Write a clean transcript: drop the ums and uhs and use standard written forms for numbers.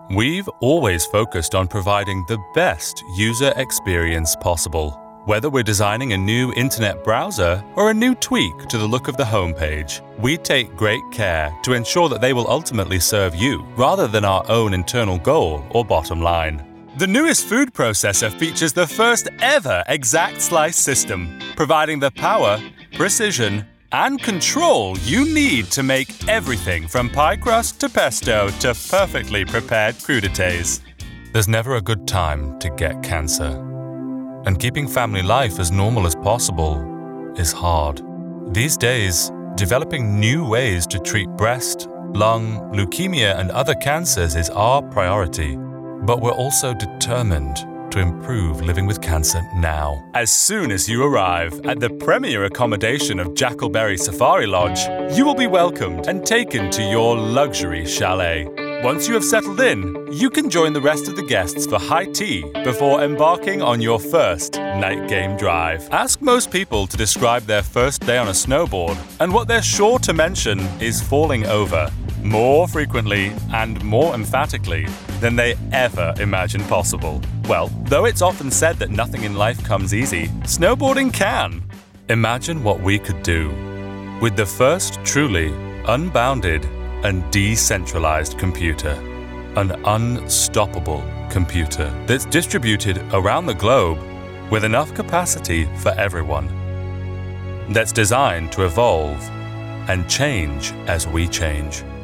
We've always focused on providing the best user experience possible. Whether we're designing a new internet browser or a new tweak to the look of the homepage, we take great care to ensure that they will ultimately serve you rather than our own internal goal or bottom line. The newest food processor features the first ever exact slice system, providing the power, precision, and control you need to make everything from pie crust to pesto to perfectly prepared crudités. There's never a good time to get cancer. And keeping family life as normal as possible is hard. These days, developing new ways to treat breast, lung, leukemia, and other cancers is our priority. But we're also determined to improve living with cancer now. As soon as you arrive at the premier accommodation of Jackleberry Safari Lodge, you will be welcomed and taken to your luxury chalet. Once you have settled in, you can join the rest of the guests for high tea before embarking on your first night game drive. Ask most people to describe their first day on a snowboard, and what they're sure to mention is falling over, more frequently and more emphatically than they ever imagined possible. Well, though it's often said that nothing in life comes easy, snowboarding can. Imagine what we could do with the first truly unbounded and decentralized computer. An unstoppable computer that's distributed around the globe with enough capacity for everyone. That's designed to evolve and change as we change.